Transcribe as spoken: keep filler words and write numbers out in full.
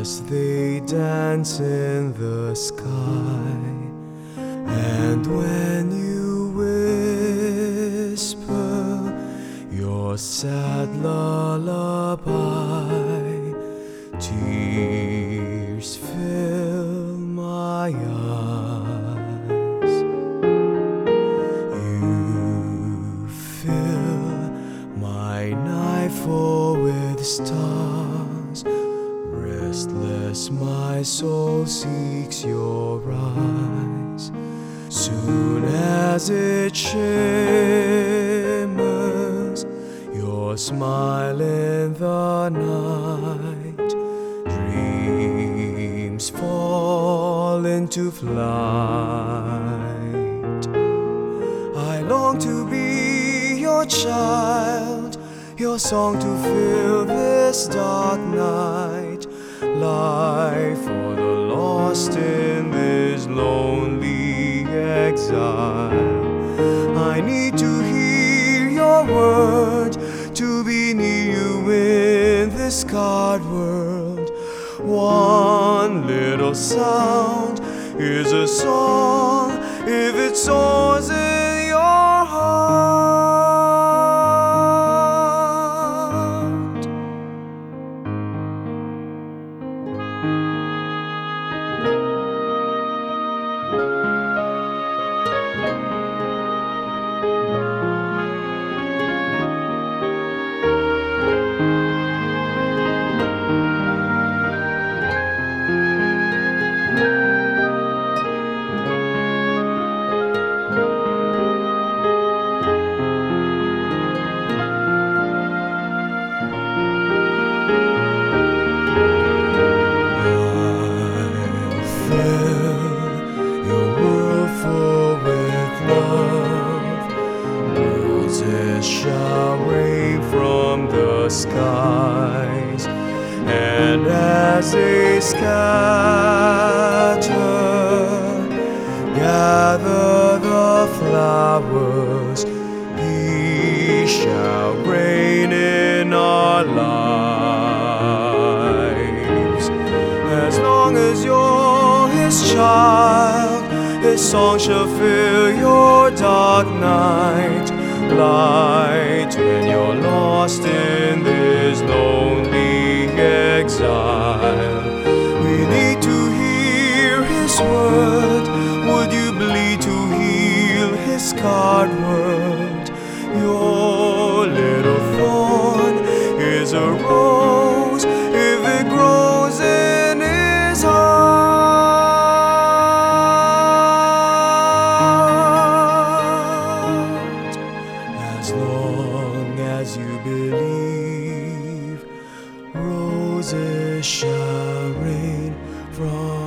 as they dance in the sky. And when you whisper your sad lullaby, tears fill my eyes. You fill my nightfall with stars. Restless my soul seeks your eyes. Soon as it shimmers, your smile in the night, dreams fall into flight. I long to be your child, your song to fill this dark night. Life for the lost in this lonely exile. I need to hear your word, to be near you in this scarred world. One little sound is a song if it soars in your heart. Roses shall rain from the skies, and as they scatter, gather the flowers. He shall reign in our lives. As long as you're his child, his song shall fill your dark night. Light when you're lost in this lonely exile. We need to hear his word. Would you bleed to heal his scarred world? Your little thorn is a rose if it grows in his heart. As long as you believe, roses shall rain from